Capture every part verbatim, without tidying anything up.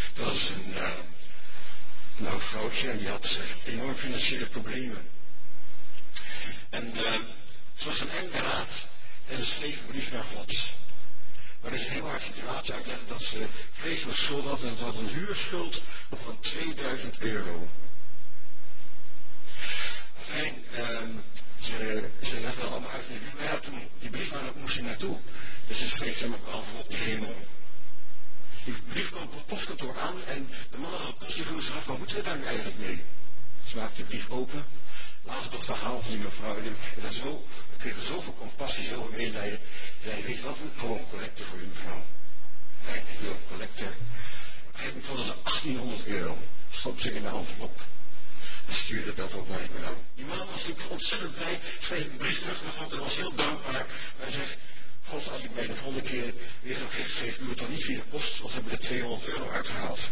Dat was een, uh, een oud vrouwtje en die had uh, enorm financiële problemen. En uh, ze was een eng beraad en ze schreef een brief naar God. Maar is een heel hard situatie uitleggen dat ze vreselijk schuld had en ze had een huurschuld van tweeduizend euro. Fijn, um, ze, ze legde dat allemaal uit in de brief, maar ja, toen die brief waar moest ze naartoe. Dus ze schreef ze met af op de hemel. Die brief kwam op het postkantoor aan en de man had het postje vroeg zich af, wat moeten we daar nu eigenlijk mee? Ze maakte de brief open, las het verhaal van die mevrouw en dat zo, we kregen zoveel compassie, zoveel medelijden. Ze zei, weet je wat, gewoon een collecte voor u mevrouw. Kijk, heel collecte. Op een gegeven moment hadden ze achttienhonderd euro. Stopte ze in de envelop. En stuurde dat ook naar die mevrouw. Die man was natuurlijk ontzettend blij, schreef een brief terug naar God en was heel dankbaar. Hij zegt, God, als ik mij de volgende keer weer zo'n gift geef, doe het dan niet via de post, want we hebben er tweehonderd euro uitgehaald.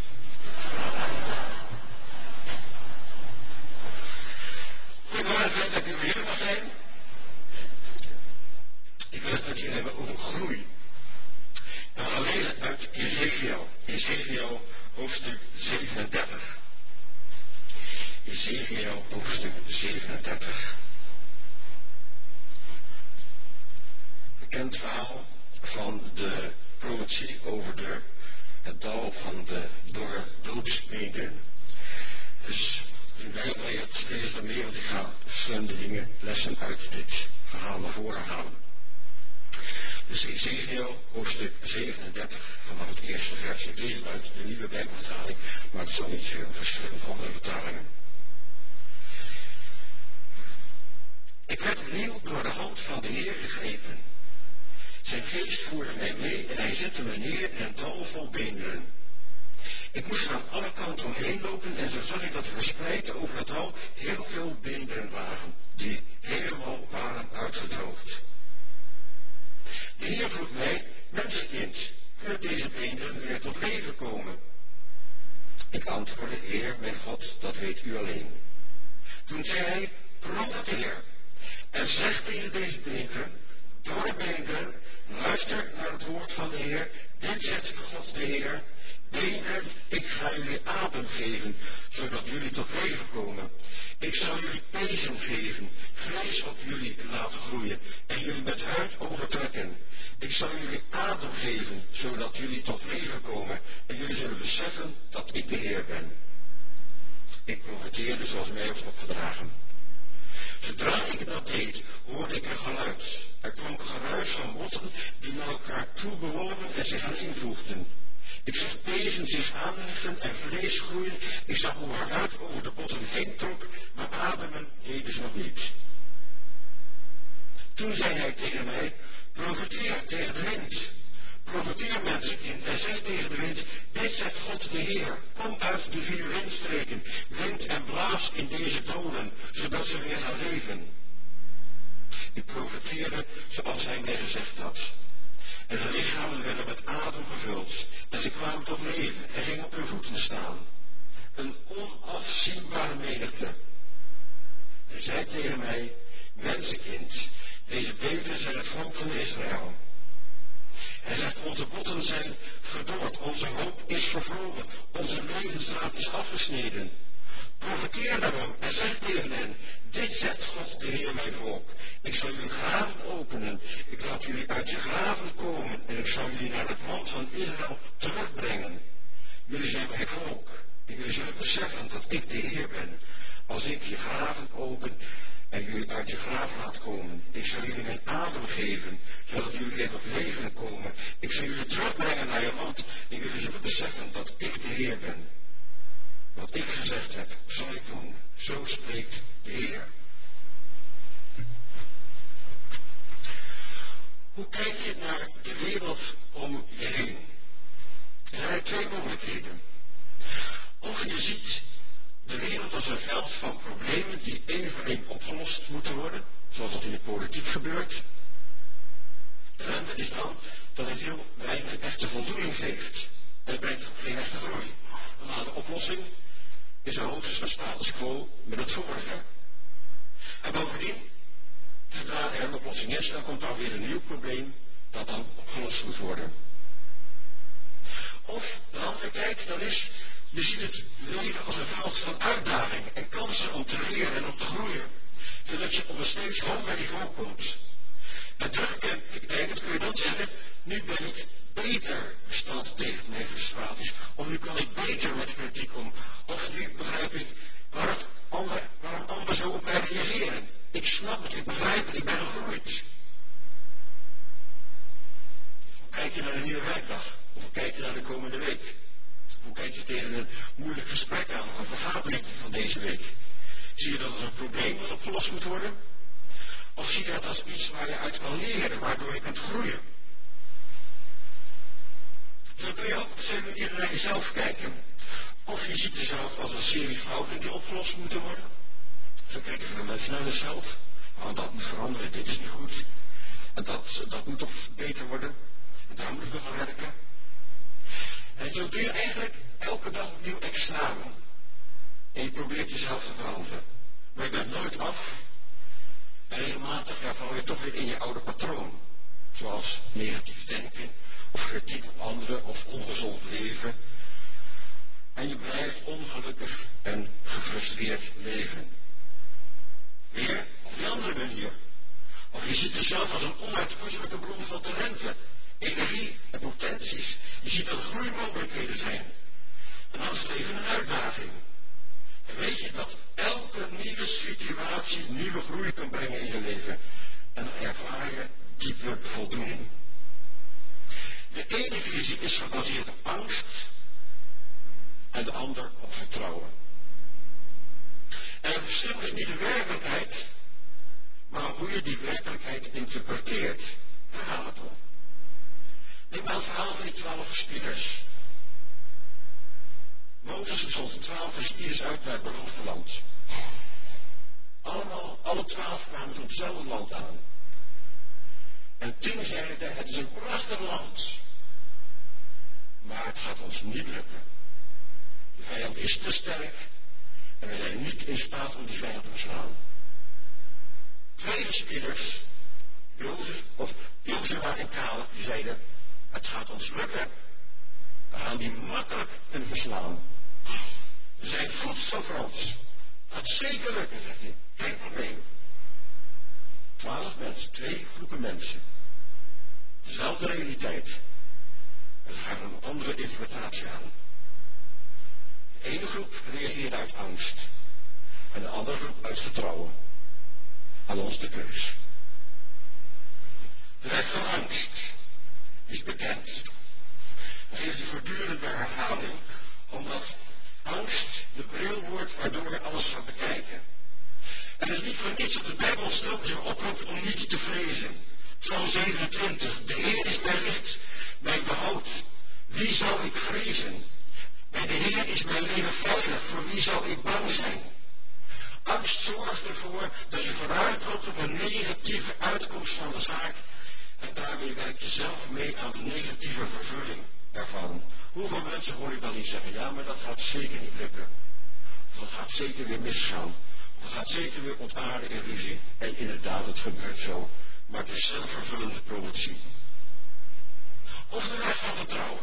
Goedemorgen, fijn dat ik hier mag zijn. Ik wil het met je hebben over groei. En we gaan lezen uit Ezekiel. Ezekiel hoofdstuk zevenendertig. Ezekiel hoofdstuk zevenendertig. Bekend verhaal van de profetie over de, het dal van de dorre doodsbeenderen. Dus toen bij mij het lees dan meer, want ik ga verschillende dingen, lessen uit dit verhaal naar voren halen. Dus Ezekiel hoofdstuk zevenendertig vanaf het eerste vers. Ik lees het uit de nieuwe Bijbelvertaling, maar het zal niet veel verschillen van andere vertalingen. Ik werd opnieuw door de hand van de Heer gegrepen. Zijn geest voerde mij mee en hij zette me neer in een dal vol beenderen. Ik moest er aan alle kanten omheen lopen en zo zag ik dat er verspreid over het dal heel veel beenderen waren, die helemaal waren uitgedroogd. De Heer vroeg mij, mensenkind, kunnen deze beenderen weer tot leven komen? Ik antwoordde, Heer, mijn God, dat weet u alleen. Toen zei hij, profeteer en zeg tegen deze beenderen, dorre beenderen, luister naar het woord van de Heer, dit zegt God de Heer, beenderen, ik ga jullie adem geven, zodat jullie tot leven komen. Ik zal jullie pezen geven, vlees op jullie laten groeien en jullie met huid overtrekken. Ik zal jullie adem geven, zodat jullie tot leven komen en jullie zullen beseffen dat ik de Heer ben. Ik profeteerde zoals mij was opgedragen. Zodra ik dat deed, hoorde ik een geluid. Er klonk een geruis van botten die naar elkaar toe bewogen en zich aan invoegden. Ik zag pezen zich aanhechten en vlees groeien. Ik zag hoe haar huid over de botten heen trok, maar ademen deden ze nog niet. Toen zei hij tegen mij, profeteer tegen de wind. Profeteer mensenkind en zeg tegen de wind, dit zegt God de Heer, kom uit de vier windstreken, wind en blaas in deze doden, zodat ze weer gaan leven. Ik profeteerde zoals hij mij gezegd had. En de lichamen werden met adem gevuld, en ze kwamen tot leven en gingen op hun voeten staan. Een onafzienbare menigte. Hij zei tegen mij, mensenkind, deze beenderen zijn het volk van Israël. Hij zegt, onze botten zijn verdord, onze hoop is vervlogen, onze levensdraad is afgesneden. Profeteer daarom en zeg tegen hen, dit zegt God de Heer mijn volk. Ik zal jullie graven openen, ik laat jullie uit je graven komen en ik zal jullie naar het land van Israël terugbrengen. Jullie zijn mijn volk en jullie zullen beseffen dat ik de Heer ben. Als ik je graven open en jullie uit je graaf laat komen. Ik zal jullie mijn adem geven, zodat jullie weer tot leven komen. Ik zal jullie terugbrengen naar je land en jullie zullen beseffen dat ik de Heer ben. Wat ik gezegd heb, zal ik doen. Zo spreekt de Heer. Hoe kijk je naar de wereld om je heen? Er zijn twee mogelijkheden. Of je ziet de wereld als een veld van problemen die één voor één opgelost moeten worden, zoals dat in de politiek gebeurt. De ellende is dan dat het heel weinig echte voldoening geeft. En het brengt geen echte groei. Want de oplossing is een hoogstens een status quo met het vorige. En bovendien, zodra er een oplossing is, dan komt er weer een nieuw probleem dat dan opgelost moet worden. Of de andere praktijk, dan is, je ziet het leven als een veld van uitdagingen en kansen om te leren en om te groeien. Zodat je op een steeds hoger niveau komt. En terugkijkend kun je dan zeggen, nu ben ik beter bestand tegen mijn frustraties. Of nu kan ik beter met kritiek om. Of nu begrijp ik waarom anderen, waarom anderen zo op mij reageren. Ik snap het, ik begrijp het, ik ben gegroeid. Hoe kijk je naar een nieuwe werkdag? Of hoe kijk je naar de komende week? Hoe kijk je tegen een moeilijk gesprek aan of een vergadering van deze week? Zie je dat als een probleem dat opgelost moet worden? Of zie je dat als iets waar je uit kan leren, waardoor je kunt groeien? Zo kun je ook op een manier naar jezelf kijken. Of je ziet jezelf als een serie fouten die opgelost moeten worden. Zo kijken veel mensen naar zichzelf. Oh, dat moet veranderen, dit is niet goed. En dat, dat moet toch beter worden. En daar moet ik nog aan werken. En zo doe je eigenlijk elke dag opnieuw examen. En je probeert jezelf te veranderen. Maar je bent nooit af. En regelmatig ja, val je toch weer in je oude patroon. Zoals negatief denken, of kritiek op anderen, of ongezond leven. En je blijft ongelukkig en gefrustreerd leven. Weer op die andere manier. Of je ziet jezelf als een onuitputtelijke bron van talenten, energie en potenties. Je ziet dat er groeimogelijkheden zijn. En dan is het even een uitdaging. En weet je dat elke nieuwe situatie nieuwe groei kan brengen in je leven. En dan ervaar je diepe voldoening. De ene visie is gebaseerd op angst en de ander op vertrouwen. En het verschil is niet de werkelijkheid, maar hoe je die werkelijkheid interpreteert. Daar gaat het om. Neem maar het verhaal van die twaalf verspieders. Mozes zond twaalf verspieders uit naar het beloofde land. Allemaal, alle twaalf kwamen op hetzelfde land aan. En tien zeiden, het is een prachtig land. Maar het gaat ons niet lukken. De vijand is te sterk. En we zijn niet in staat om die vijand te verslaan. Twee verspieders, Jozef, of Jozua en Caleb, die zeiden, het gaat ons lukken. We gaan die makkelijk kunnen verslaan. We zijn voedsel voor ons. Gaat zeker lukken, zegt hij. Geen probleem. Twaalf mensen, twee groepen mensen. Dezelfde realiteit. En ze gaan een andere interpretatie aan. De ene groep reageert uit angst. En de andere groep uit vertrouwen. Aan ons de keus. De weg van angst is bekend. Dat geeft je voortdurend bij herhaling. Omdat angst de bril wordt waardoor je alles gaat bekijken. En het is niet voor niets dat de Bijbel ons telkens oproept om niet te vrezen. Psalm zevenentwintig. De Heer is mijn licht, mijn behoud. Wie zou ik vrezen? Bij de Heer is mijn leven veilig. Voor wie zou ik bang zijn? Angst zorgt ervoor dat je vooruit loopt op een negatieve uitkomst van de zaak. En daarmee werk je zelf mee aan de negatieve vervulling ervan. Hoeveel mensen hoor ik dan niet zeggen, ja, maar dat gaat zeker niet lukken. Of dat gaat zeker weer misgaan. Of dat gaat zeker weer ontaarden in ruzie. En inderdaad, het gebeurt zo. Maar het is zelfvervullende profetie. Of de weg van vertrouwen.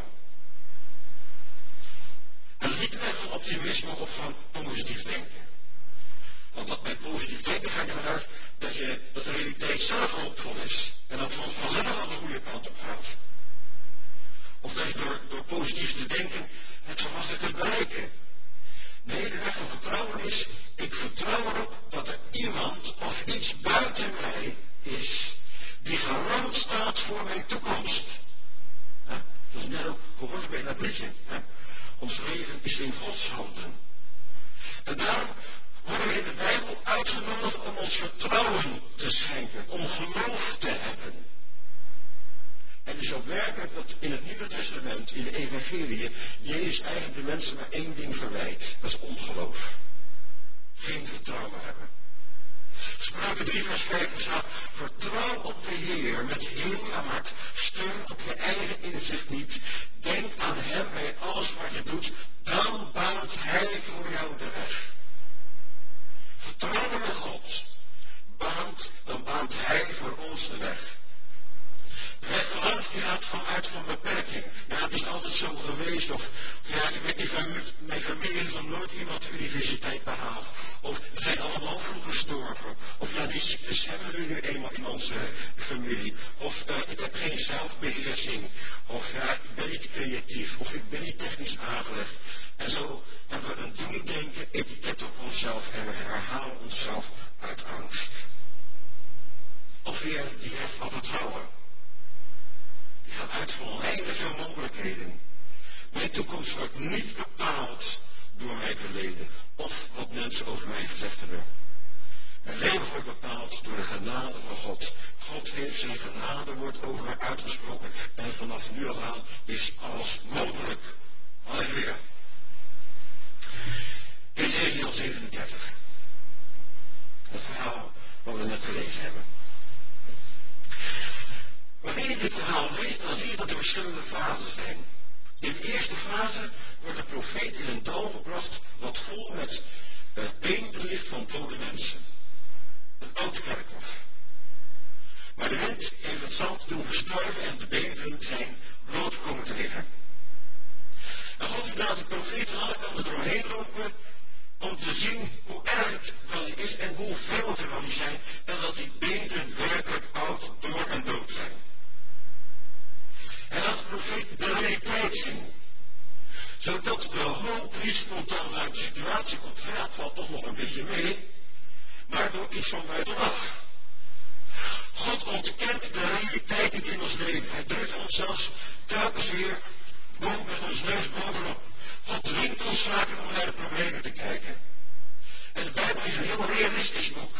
En niet de weg van optimisme of van positief denken. Want dat bij positief denken ga je ervan uit dat, je, dat de realiteit zelf hoopvol is. En dat het vanzelf aan de goede kant op gaat. Of dat je door, door positief te denken het verwachte kunt bereiken. Nee, de weg van vertrouwen is, ik vertrouw erop dat er iemand of iets buiten mij is die garant staat voor mijn toekomst. Ja, dat is net ook gehoord bij dat liedje. Ja. Ons leven is in Gods handen. En daarom worden we in de Bijbel uitgenodigd om ons vertrouwen te schenken, om geloof te hebben. En het is ook werkelijk dat in het Nieuwe Testament, in de Evangelie, Jezus eigenlijk de mensen maar één ding verwijt. Dat is ongeloof. Geen vertrouwen hebben. Spreuken drie vers vijf staat, vertrouw op de Heer met heel je hart. Steun op je eigen inzicht niet. Denk aan Hem bij alles wat je doet. Dan baant Hij voor jou de weg. Vertrouwen op God. Baant, dan baant Hij voor ons de weg. De weg van angst die gaat vanuit van beperking. Ja, het is altijd zo geweest. Of Ja, mijn familie, mijn familie heeft nog nooit iemand de universiteit behaald. Of we zijn allemaal vroeg gestorven. Of ja, die ziektes hebben we nu eenmaal in onze familie. Of uh, ik heb geen zelfbeheersing. Of ja, ik ben niet creatief. Of ik ben niet technisch aangelegd. En zo hebben we een doemdenken, etiket op onszelf en we herhalen onszelf uit angst. Of weer die hef van vertrouwen. Die gaat uit van oneindig veel mogelijkheden. Mijn toekomst wordt niet bepaald door mijn verleden of wat mensen over mij gezegd hebben. Mijn leven wordt bepaald door de genade van God. God heeft zijn genadewoord over mij uitgesproken en vanaf nu af aan is alles mogelijk. Halleluja. Ezekiël zevenendertig. Het verhaal wat we net gelezen hebben. Wanneer je dit verhaal leest, dan zie je dat er verschillende fases zijn. In de eerste fase wordt de profeet in een dal gebracht wat vol met uh, beenderen ligt van dode mensen. Een oud kerkhof. Maar de wind heeft het zand doen verstorven en de beenderen zijn bloot komen te liggen. En God laat de profeet van alle kanten eromheen lopen om te zien hoe erg het wel niet is en hoeveel er wel niet zijn en dat die beenderen werkelijk oud, door en dood zijn. En laat de profeet de realiteit zien. Zodat de hoop die spontaan uit de situatie komt, ja, valt toch nog een beetje mee, maar door iets van buitenaf. God ontkent de realiteit niet in ons leven. Hij drukt ons zelfs telkens weer boven met ons neus bovenop. God dwingt ons vaker om naar de problemen te kijken. En de Bijbel is een heel realistisch boek.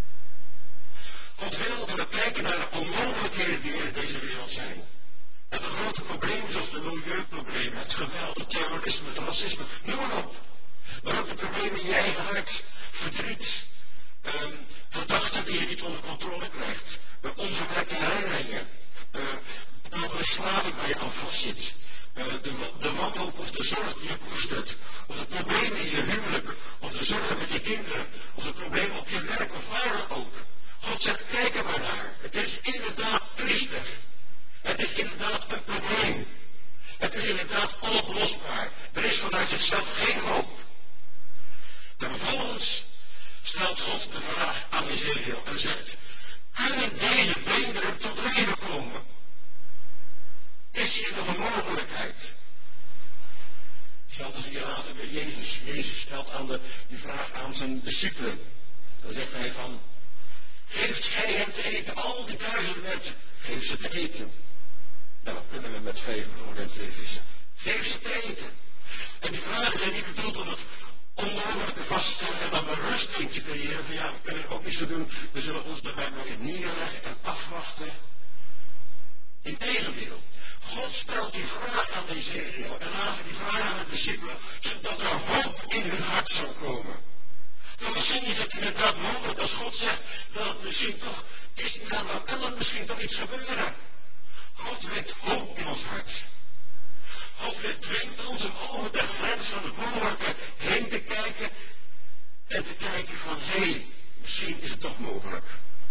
God wil dat we kijken naar de onmogelijkheden die er in deze wereld zijn. En de grote problemen zoals de milieuproblemen, het geweld, het terrorisme, het racisme, noem maar op. Maar ook de problemen in je eigen hart, verdriet, um, gedachten die je niet onder controle krijgt, uh, onverwerkte herinneringen, uh, de verslaving waar je aan vastzit, uh, de, de wanhoop of de zorg die je koestert, of de problemen in je huwelijk, of de zorgen met je kinderen, of de problemen op je werk of waar dan ook. God zegt, kijk er maar naar. Het is inderdaad triestig. Het is inderdaad een probleem. Het is inderdaad onoplosbaar. Er is vanuit zichzelf geen hoop. En vervolgens stelt God de vraag aan Ezekiël en zegt, kunnen deze beenderen tot leven komen? Is hier nog een mogelijkheid? Hetzelfde zie je later bij Jezus. Jezus stelt aan de, die vraag aan zijn discipelen. Dan zegt hij van, geeft gij hen te eten, al die duizenden mensen, geef ze te eten. Nou, dat kunnen we met vijf broden en twee vissen. Geef ze te eten. En die vragen zijn niet bedoeld om het onmogelijke vast te stellen en dan berusting te creëren. Van ja, we kunnen er ook niet zo doen. We zullen ons daarbij maar in neerleggen en afwachten. Integendeel. God stelt die vraag aan Ezekiël en laat die vraag aan de discipelen, zodat er hoop in hun hart zal komen. Want misschien is het inderdaad mogelijk als God zegt dat het misschien toch is, dan kan er misschien toch iets gebeuren. God wekt hoop in ons hart. God dwingt ons om over de grens van het mogelijke heen te kijken en te kijken van, hé, hey, misschien is het toch mogelijk.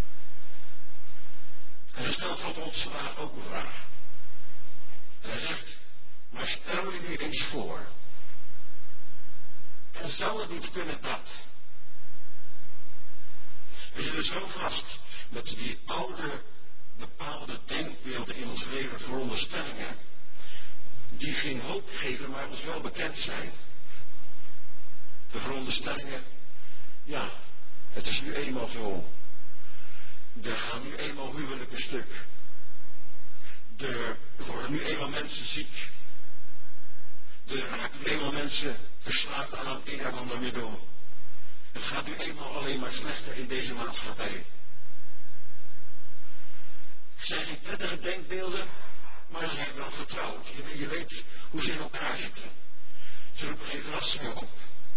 En dan stelt God ons vandaag ook een vraag. En hij zegt, maar stel je nu eens voor, en zou het niet kunnen dat? We zitten zo vast met die oude bepaalde denkbeelden in ons leven, veronderstellingen, die geen hoop geven, maar ons wel bekend zijn. De veronderstellingen, ja, het is nu eenmaal zo. Er gaan nu eenmaal huwelijken stuk. Er worden nu eenmaal mensen ziek. Er raken nu eenmaal mensen verslaafd aan het een of ander middel. Het gaat nu eenmaal alleen maar slechter in deze maatschappij. Het zijn geen prettige denkbeelden, maar ze zijn wel vertrouwd. Je, je weet hoe ze in elkaar zitten. Ze roepen geen verrassingen op.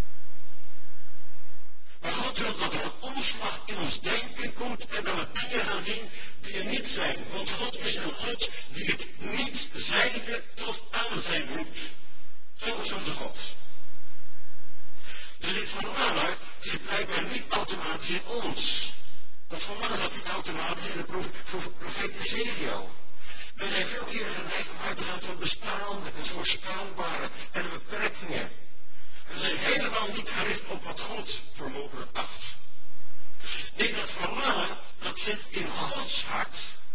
Maar God wil dat er een omslag in ons denken komt en dat we dingen gaan zien die er niet zijn. Want God is een God die het niet zijnde tot aan zijn roept. Zo is onze God. Dus dit verlangen zit blijkbaar niet automatisch in ons. Dat verlangen zat niet automatisch in de profeet Ezekiël. We zijn veel eerder geneigd om uit te gaan van bestaan, het voorspelbare en de beperkingen. We zijn helemaal niet gericht op wat God voor mogelijk acht. Nee, dat verlangen, dat zit in Gods hart.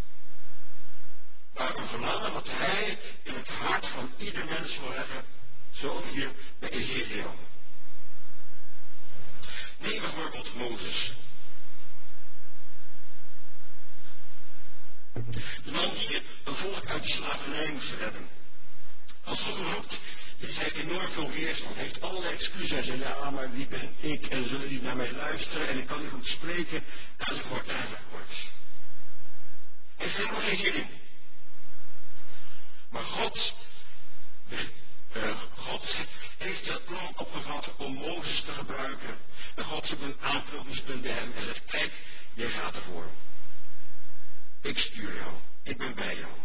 Maar een verlangen wat Hij in het hart van ieder mens wil leggen, zo hier bij Ezekiel. Neem bijvoorbeeld Mozes. De man die een volk uit de slavernij moest redden. Als God hem roept, heeft hij enorm veel weerstand. Hij heeft allerlei excuses. Hij zegt, ja, maar wie ben ik? En zullen die naar mij luisteren? En ik kan niet goed spreken. Enzovoort, enzovoort. Hij heeft helemaal geen zin in. Maar God, uh, God heeft het plan opgevat om Mozes te gebruiken. En God zoekt een aanknopingspunt bij hem en zegt, kijk, jij gaat ervoor. Ik stuur jou. Ik ben bij jou.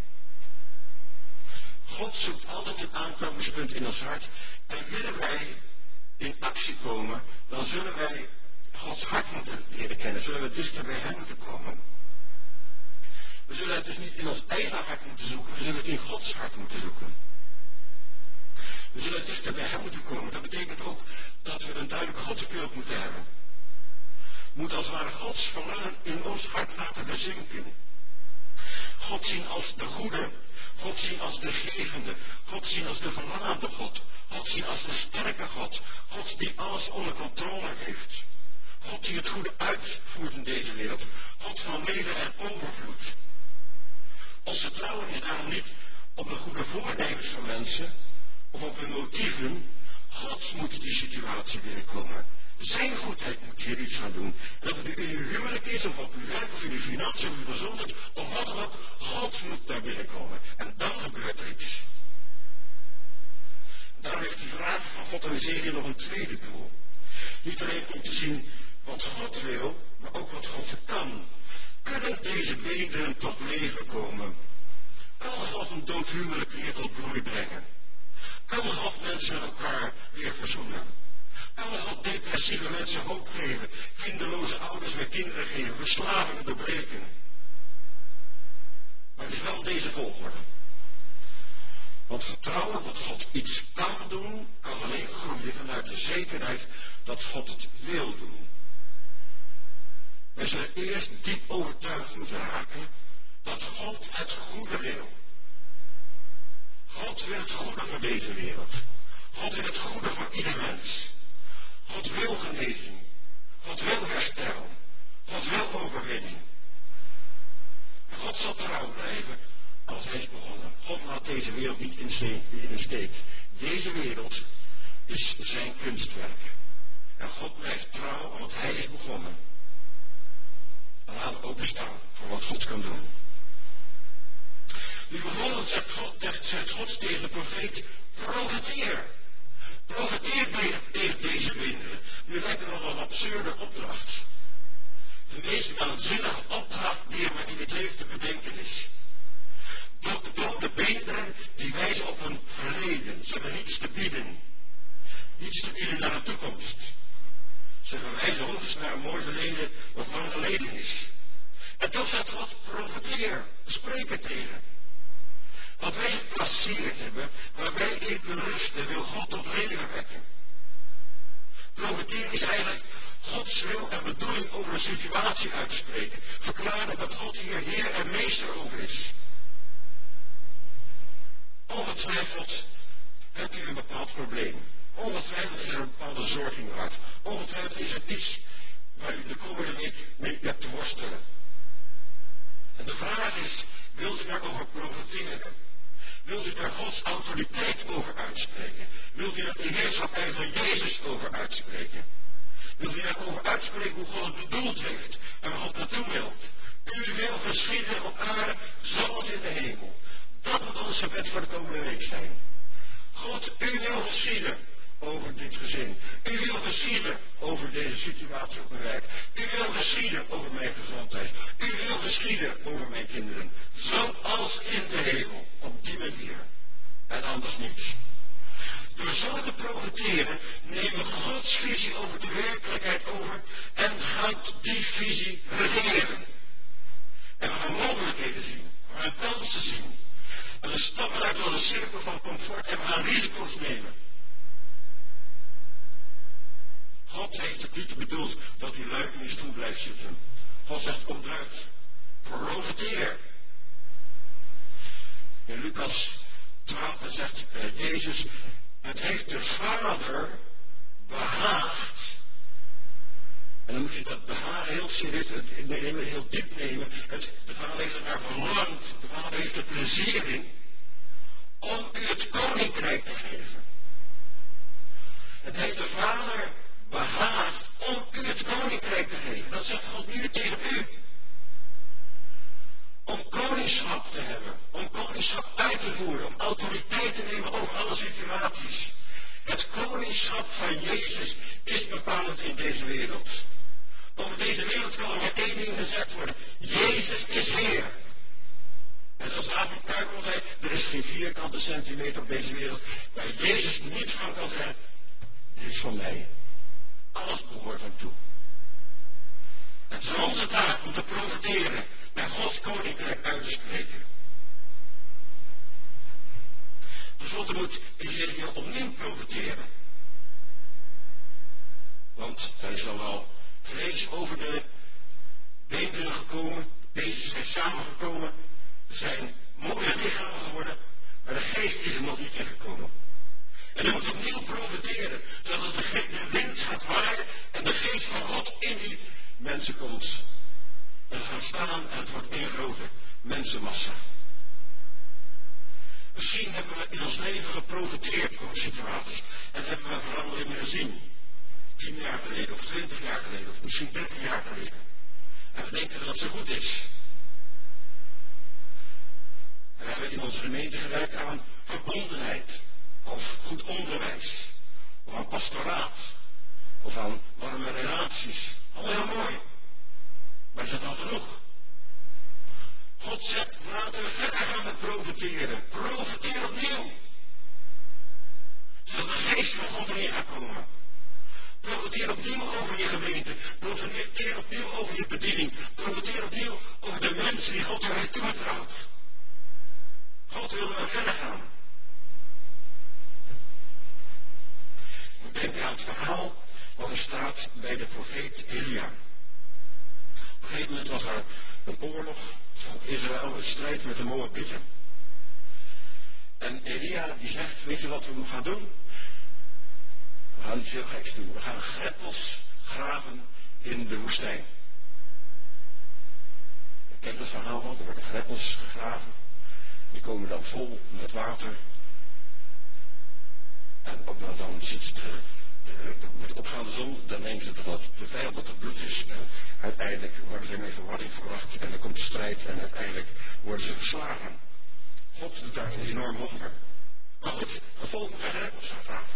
God zoekt altijd een aanknopingspunt in ons hart. En willen wij in actie komen, dan zullen wij Gods hart moeten leren kennen. Zullen we dichter bij hem moeten komen. We zullen het dus niet in ons eigen hart moeten zoeken. We zullen het in Gods hart moeten zoeken. We zullen dichter bij hem moeten komen. Dat betekent ook dat we een duidelijk godsbeeld moeten hebben. We moeten als het ware Gods verlangen in ons hart laten verzinken. God zien als de goede. God zien als de gevende. God zien als de verlangende God. God zien als de sterke God. God die alles onder controle heeft. God die het goede uitvoert in deze wereld. God van leven en overvloed. Ons vertrouwen is daarom niet op de goede voornemens van mensen of op hun motieven. God moet die situatie binnenkomen. Zijn goedheid moet hier iets gaan doen. En of het nu in uw huwelijk is, of op uw werk, of in uw financiën, of uw gezondheid, of wat dan ook, God moet daar binnenkomen. En dan gebeurt er iets. Daarom heeft die vraag van God en Ezekiel nog een tweede doel. Niet alleen om te zien wat God wil, maar ook wat God kan. Kunnen deze beenderen tot leven komen? Kan God een dood huwelijk weer tot bloei brengen? Kan God mensen met elkaar weer verzoenen? Kan God depressieve mensen hoop geven? Kinderloze ouders weer kinderen geven? Verslavingen doorbreken? Maar het is wel deze volgorde. Want vertrouwen dat God iets kan doen, kan alleen groeien vanuit de zekerheid dat God het wil doen. We zullen eerst diep overtuigd moeten raken dat God het goede wil. God wil het goede voor deze wereld. God wil het goede voor ieder mens. God wil genezing. God wil herstel. God wil overwinning. En God zal trouw blijven als hij is begonnen. God laat deze wereld niet in de steek. Deze wereld is zijn kunstwerk. En God blijft trouw, want hij is begonnen. En laten we openstaan voor wat God kan doen. Nu vervolgens zegt God, zegt God tegen de profeet, profeteer. Profeteer tegen deze kinderen. Nu lijkt me nog wel een absurde opdracht. De meest waanzinnige opdracht die er maar in het leven te bedenken is. Dode beenderen die wijzen op een verleden. Ze hebben niets te bieden. Niets te bieden naar de toekomst. Ze verwijzen hoogstens naar een mooi verleden wat lang geleden is. En toch zegt God, profeteer, spreek er tegen. Wat wij gepasseerd hebben, waar wij in kunnen rusten, wil God tot leven wekken. Profeteer is eigenlijk Gods wil en bedoeling over een situatie uitspreken. Verklaren dat God hier Heer en Meester over is. Ongetwijfeld hebt u een bepaald probleem. Ongetwijfeld is er een bepaalde zorg in uw hart. Ongetwijfeld is er iets waar u de komende week mee hebt te worstelen. En de vraag is, wilt u daarover profiteren? Wilt u daar Gods autoriteit over uitspreken? Wilt u daar de heerschappij van Jezus over uitspreken? Wilt u daarover uitspreken hoe God het bedoeld heeft en waar God naartoe wil? U wil geschieden op aarde zoals in de hemel. Dat moet ons gebed voor de komende week zijn. God, u wil geschieden over dit gezin. U wil geschieden over deze situatie op mijn werk. U wil geschieden over mijn gezondheid. U wil geschieden over mijn kinderen. Zoals in de hemel. Op die manier. En anders niet. Door zo te profiteren nemen we Gods visie over de werkelijkheid over en gaat die visie regeren. En we gaan mogelijkheden zien. We gaan kansen zien. En we stappen uit onze cirkel van comfort en we gaan risico's nemen. God heeft het niet bedoeld dat hij lui in je stoel blijft zitten. God zegt, kom eruit. Profiteer. In Lucas twaalf zegt uh, Jezus, het heeft de Vader behaagd. En dan moet je dat behagen heel serieus, nemen, heel diep nemen. Het, de Vader heeft er naar verlangd, de Vader heeft er plezier in, om u het koninkrijk te geven. Het heeft de Vader behaagd om u het koninkrijk te geven. Dat zegt God nu tegen u. Om koningschap te hebben, om koningschap uit te voeren, om autoriteit te nemen over alle situaties. Het koningschap van Jezus is bepalend in deze wereld. Over deze wereld kan er maar één ding gezegd worden. Jezus is Heer. En als Abraham Kuyper zei, er is geen vierkante centimeter op deze wereld waar Jezus niet van kan zeggen, dit is van mij. Alles behoort hem toe. En het is onze taak om te profiteren naar Gods koninkrijk uit te spreken. Ten slotte moet Ezekiel opnieuw profiteren. Want er is dan wel vrees over de beenderen gekomen, beestjes zijn samengekomen, er zijn mooie lichamen geworden, maar de geest is er nog niet ingekomen. En hij moet opnieuw profiteren, zodat de, ge- de wind gaat waaien en de geest van God in die mensen komt. En ze gaan staan en het wordt één grote mensenmassa. Misschien hebben we in ons leven geprofiteerd over situaties en hebben we veranderingen gezien. Tien jaar geleden of twintig jaar geleden of misschien dertig jaar geleden. En we denken dat het zo goed is. En we hebben in onze gemeente gewerkt aan verbondenheid. Of goed onderwijs. Of aan pastoraat. Of aan warme relaties. Allemaal heel mooi. Maar is dat al genoeg? God zegt, laten we verder gaan met profiteren. Profiteer opnieuw. Zodat de geest van God erin gaat komen. Profiteer opnieuw over je gemeente. Profiteer opnieuw over je bediening. Profiteer opnieuw over de mensen die God jou heeft toevertrouwd. God wil er verder gaan. Ik denk aan het verhaal wat er staat bij de profeet Elia. Op een gegeven moment was er een oorlog van Israël, een strijd met de Moabieten. En Elia die zegt, weet je wat we gaan doen? We gaan iets heel geks doen. We gaan greppels graven in de woestijn. Je kent het verhaal wel, er worden greppels gegraven. Die komen dan vol met water. En ook dan, dan zit de, de, de, met de opgaande zon, dan denken ze dat dat de vijand dat het bloed is. En uiteindelijk worden ze in verwarring verwacht en dan komt de strijd en uiteindelijk worden ze verslagen. God doet daar een enorm wonder. Maar goed, het volk moet greppels gaan graven.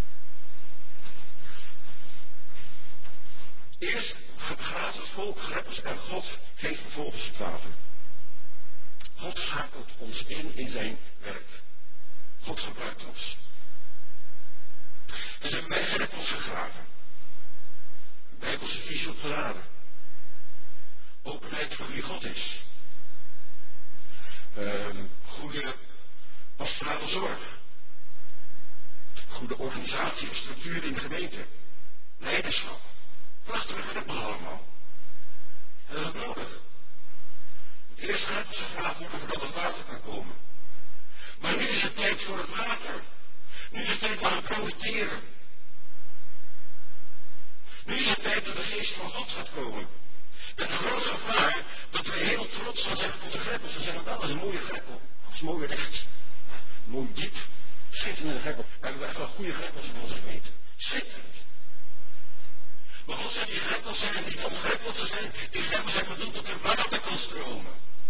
Eerst graaft het volk greppels en God geeft vervolgens het water. God schakelt ons in in zijn werk. God gebruikt ons. En ze hebben bij greppels gegraven. Een Bijbelse visie op geladen. Openheid voor wie God is. Um, goede pastorale zorg. Goede organisatie en structuur in de gemeente. Leiderschap. Prachtige greppels allemaal. En dat is nodig. Het eerst greppels gegraven worden voordat het water kan komen. Maar nu is het tijd voor het water. Nu is het tijd om te profiteren. Nu is het tijd dat de geest van God gaat komen. Met een groot gevaar dat we heel trots gaan zijn op onze greppels. We zeggen, wel, dat is een mooie greppel. Dat is mooi recht. Mooi diep. Schitterende greppel. We hebben echt wel goede greppels in onze gemeente. Schitterend. Maar God zegt, die greppels zijn niet om greppels te zijn. Die greppels zijn bedoeld dat er water kan stromen.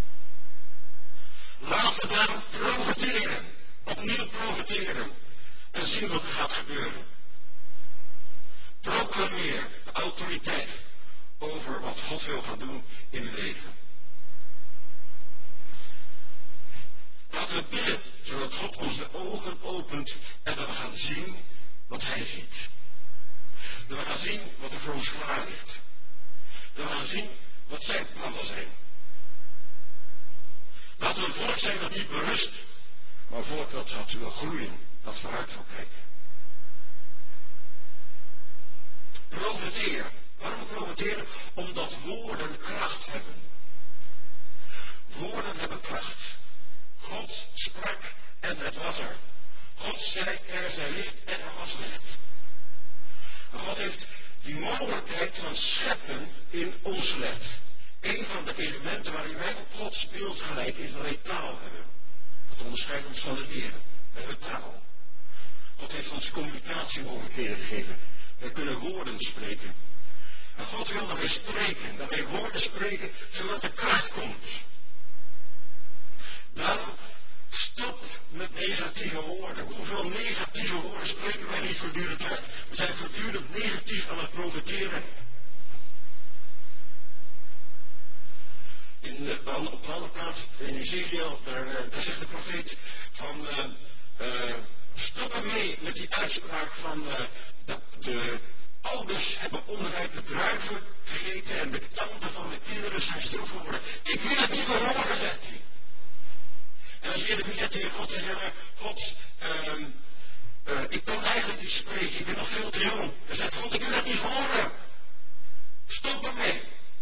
Laten we daarom profiteren. Opnieuw profiteren. En zien wat er gaat gebeuren. Proclameer de autoriteit over wat God wil gaan doen in uw leven. Laten we bidden, zodat God ons de ogen opent en dat we gaan zien wat Hij ziet. Dat we gaan zien wat er voor ons klaar ligt. Dat we gaan zien wat zijn plannen zijn. Laten we een volk zijn dat niet berust, maar een volk dat, dat wil groeien, dat vooruit wil kijken. Profeteren. Waarom profeteren? Omdat woorden kracht hebben. Woorden hebben kracht. God sprak en het was er. God zei er zij licht en er was licht. En God heeft die mogelijkheid van scheppen in ons gelegd. Een van de elementen waarin wij op Gods beeld gelijken is dat wij taal hebben. Dat onderscheidt ons van de dieren. We hebben taal. God heeft ons communicatiemogelijkheden gegeven. Wij kunnen woorden spreken. En God wil dat wij spreken, dat wij woorden spreken, zodat er kracht komt. Daarom stop met negatieve woorden. Hoeveel negatieve woorden spreken wij niet voortdurend uit? We zijn voortdurend negatief aan het profiteren. In de, op een andere plaats, in Ezekiel, daar, daar zegt de profeet van, uh, uh, stop ermee met die uitspraak van, uh, dat de ouders hebben onrijpe druiven gegeten en de tanden van de kinderen zijn stil geworden. Ik wil het niet meer horen, zegt hij. En als Jeremia tegen God zegt, God, uh, uh, ik kan eigenlijk niet spreken, ik ben nog veel te jong. Hij zegt, God, ik wil het niet horen. Stop ermee.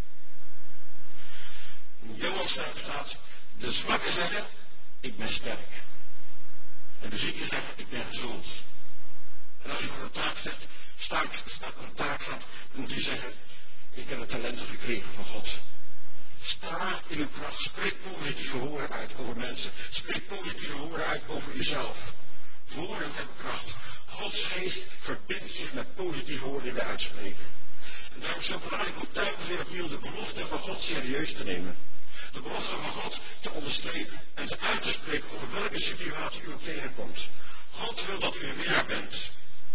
In Johan staat, de zwakken zeggen, ik ben sterk. En de zieken zeggen, ik ben gezond. En als je voor een taak zegt, staat, staat een taak gaat, dan moet je zeggen, ik heb een talenten gekregen van God. Sta in uw kracht, spreek positieve woorden uit over mensen. Spreek positieve woorden uit over jezelf. Woorden hebben kracht. Gods geest verbindt zich met positieve woorden die we uitspreken. En daarom is het zo belangrijk om telkens weer opnieuw de belofte van God serieus te nemen. De belofte van God te onderstrepen en te uit te spreken over welke situatie u ook tegenkomt. God wil dat u een winnaar bent.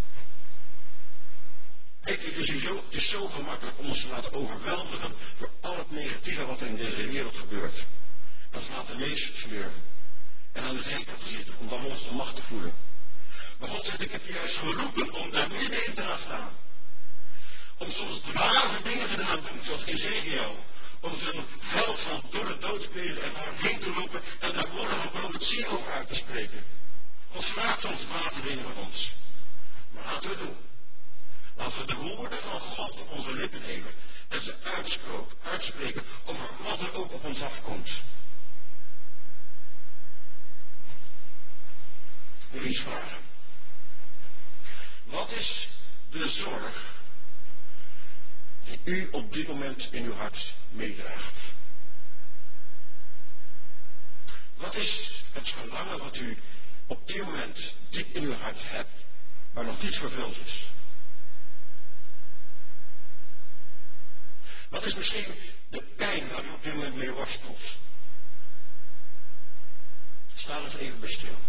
Kijk, het is, zo, het is zo gemakkelijk om ons te laten overweldigen door al het negatieve wat er in deze wereld gebeurt. Dat we laten meesleuren en aan de zijkant te zitten, om dan onze macht te voelen. Maar God zegt, ik heb je juist geroepen om daar middenin te gaan staan. Om soms dwaze dingen te gaan doen, zoals Ezekiel. Om zo'n veld van dorre doodsbeelden en daarheen te lopen en daar woorden van profetie over uit te spreken. God vraagt soms dwaze dingen van ons. Maar laten we het doen. Laten we de woorden van God op onze lippen nemen en ze uitspreken over wat er ook op ons afkomt. Ik wil iets vragen. Wat is de zorg die u op dit moment in uw hart meedraagt? Wat is het verlangen wat u op dit moment diep in uw hart hebt, maar nog niet vervuld is? Wat is misschien de pijn waar u op dit moment mee worstelt? Sta eens even bij stil.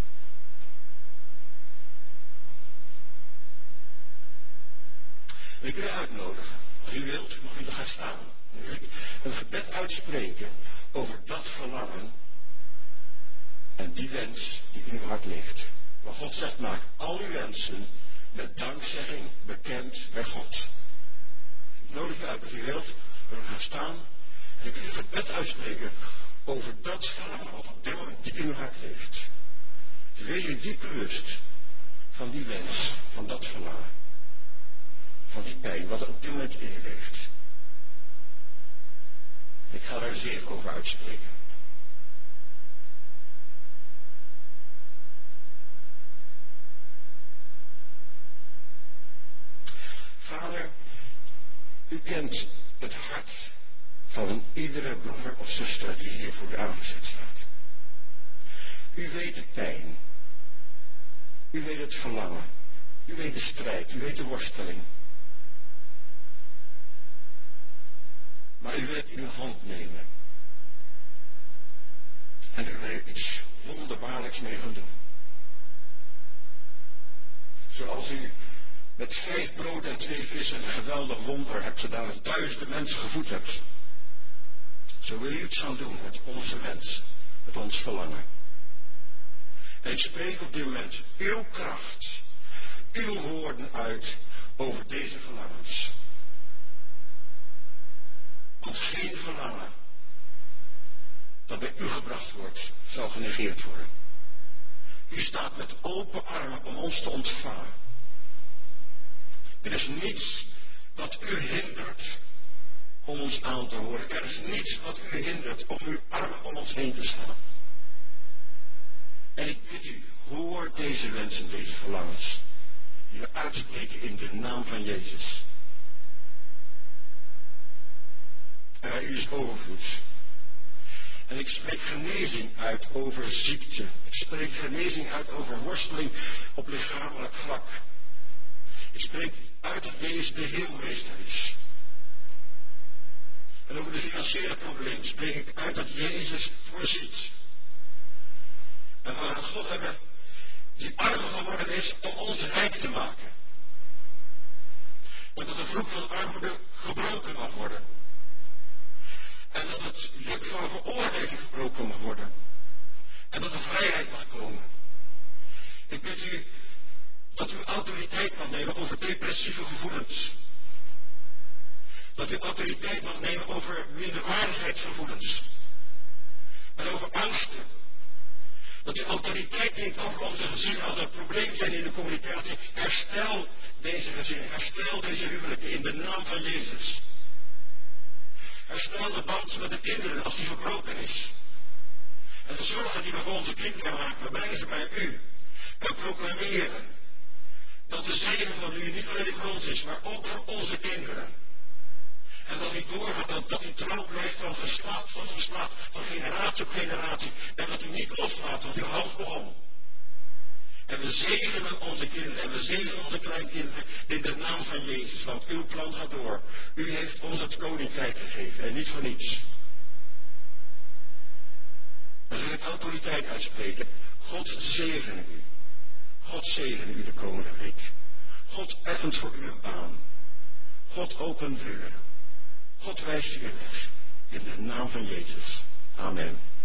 Ik wil u uitnodigen. Als u wilt, mag u er gaan staan. Dan wil ik een gebed uitspreken over dat verlangen en die wens die in uw hart leeft. Waar God zegt, maak al uw wensen met dankzegging bekend bij God. Ik nodig u uit, als u wilt, wil ik gaan staan en ik wil een gebed uitspreken over dat verlangen wat op dit moment diep in uw hart leeft. Dus wees u diep bewust van die wens, van dat verlangen. Van die pijn, wat er op dit moment in u leeft. Ik ga daar eens even over uitspreken. Vader, u kent het hart van iedere broeder of zuster die hier voor u aangezet staat. U weet de pijn. U weet het verlangen. U weet de strijd. U weet de worsteling. Maar u wil het in uw hand nemen. En u wil iets wonderbaarlijks mee gaan doen. Zoals u met vijf brood en twee vissen een geweldig wonder hebt gedaan en duizenden mensen gevoed hebt. Zo wil u iets gaan doen met onze mensen, met ons verlangen. En ik spreek op dit moment uw kracht, uw woorden uit over deze verlangens. Want geen verlangen dat bij u gebracht wordt, zal genegeerd worden. U staat met open armen om ons te ontvangen. Er is niets wat u hindert om ons aan te horen. Er is niets wat u hindert om uw armen om ons heen te slaan. En ik bid u, hoor deze wensen, deze verlangens, die we uitspreken in de naam van Jezus. En bij u is overvloed. En ik spreek genezing uit over ziekte. Ik spreek genezing uit over worsteling op lichamelijk vlak. Ik spreek uit dat Jezus de heelmeester is. En over de financiële problemen spreek ik uit dat Jezus voorziet. En we een God hebben die arm geworden is om ons rijk te maken. En dat de vloek van armoede gebroken mag worden. En dat het juk van veroordeling gebroken mag worden. En dat er vrijheid mag komen. Ik bid u dat u autoriteit mag nemen over depressieve gevoelens. Dat u autoriteit mag nemen over minderwaardigheidsgevoelens. En over angsten. Dat u autoriteit neemt over onze gezinnen als er problemen zijn in de communicatie. Herstel deze gezinnen. Herstel deze huwelijken in de naam van Jezus. Herstel de band met de kinderen als die verbroken is. En de zorgen die we voor onze kinderen maken, we brengen ze bij u. En proclameren dat de zegen van u niet alleen voor ons is, maar ook voor onze kinderen. En dat u doorgaat, dat, dat u trouw blijft van geslacht tot geslacht, van generatie op generatie. En dat u niet loslaat, want u houdt begon. En we zegenen onze kinderen en we zegenen onze kleinkinderen in de naam van Jezus. Want uw plan gaat door. U heeft ons het koninkrijk gegeven en niet voor niets. Dan wil ik autoriteit uitspreken. God zegene u. God zegene u de komende week. God effent voor u een baan. God opent deuren. God wijst u weg. In de naam van Jezus. Amen.